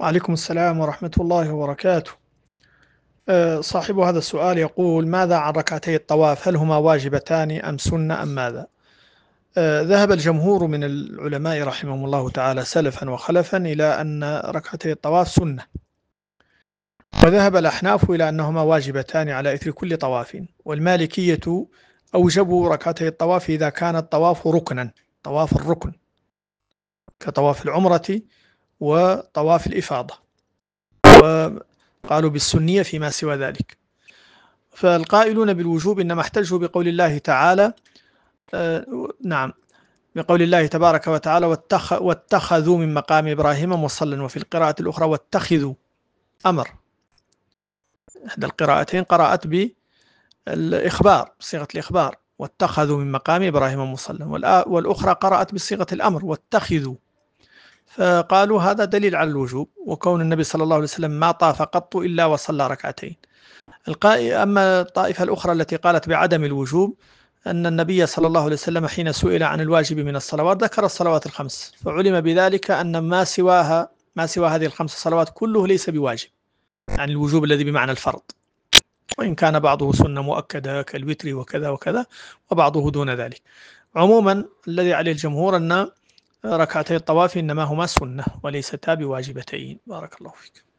وعليكم السلام ورحمة الله وبركاته. صاحب هذا السؤال يقول: ماذا عن ركعتي الطواف؟ هل هما واجبتان أم سنة أم ماذا؟ ذهب الجمهور من العلماء رحمهم الله تعالى سلفا وخلفا إلى أن ركعتي الطواف سنة، وذهب الأحناف إلى أنهما واجبتان على إثر كل طواف، والمالكية أوجبوا ركعتي الطواف إذا كان الطواف ركنا، طواف الركن كطواف العمرة وطواف الإفاضة، وقالوا بالسنية فيما سوى ذلك. فالقائلون بالوجوب إنما احتجوا بقول الله تعالى نعم، بقول الله تبارك وتعالى: واتخذوا من مقام إبراهيم مصلا، وفي القراءة الأخرى واتخذوا أمر. إحدى القراءتين قرأت بالإخبار، صيغة الإخبار، واتخذوا من مقام إبراهيم مصلا، والأخرى قرأت بصيغة الأمر، واتخذوا. فقالوا هذا دليل على الوجوب، وكون النبي صلى الله عليه وسلم ما طاف قط إلا وصلى ركعتين. أما الطائفة الأخرى التي قالت بعدم الوجوب، أن النبي صلى الله عليه وسلم حين سئل عن الواجب من الصلوات ذكر الصلوات الخمس، فعلم بذلك أن ما سوى هذه الخمس صلوات كله ليس بواجب، يعني الوجوب الذي بمعنى الفرض، وإن كان بعضه سنة مؤكدة كالوتر وكذا وكذا، وبعضه دون ذلك. عموما الذي عليه الجمهور أن ركعتي الطواف إنما هما سنة وليستا بواجبتين. بارك الله فيك.